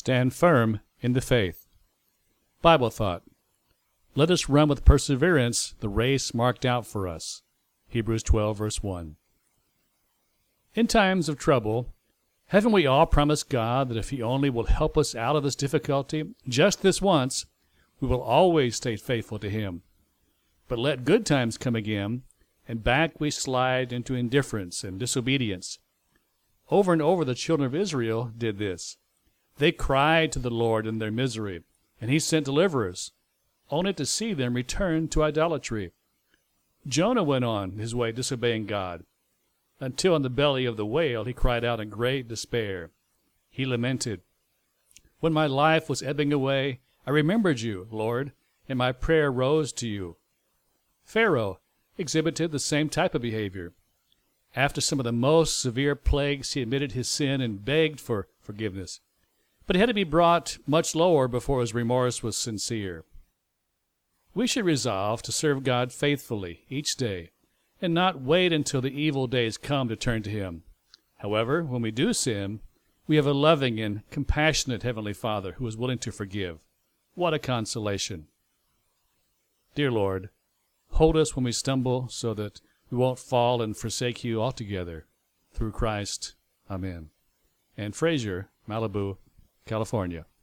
Stand firm in the faith. Bible thought. Let us run with perseverance the race marked out for us. Hebrews 12, verse 1. In times of trouble, haven't we all promised God that if He only will help us out of this difficulty just this once, we will always stay faithful to Him? But let good times come again, and back we slide into indifference and disobedience. Over and over the children of Israel did this. They cried to the Lord in their misery, and He sent deliverers, only to see them return to idolatry. Jonah went on his way disobeying God, until in the belly of the whale he cried out in great despair. He lamented, "When my life was ebbing away, I remembered you, Lord, and my prayer rose to you." Pharaoh exhibited the same type of behavior. After some of the most severe plagues, he admitted his sin and begged for forgiveness. But he had to be brought much lower before his remorse was sincere. We should resolve to serve God faithfully each day and not wait until the evil days come to turn to Him. However, when we do sin, we have a loving and compassionate Heavenly Father who is willing to forgive. What a consolation. Dear Lord, hold us when we stumble so that we won't fall and forsake You altogether. Through Christ. Amen. Ann Frazier, Malibu, California.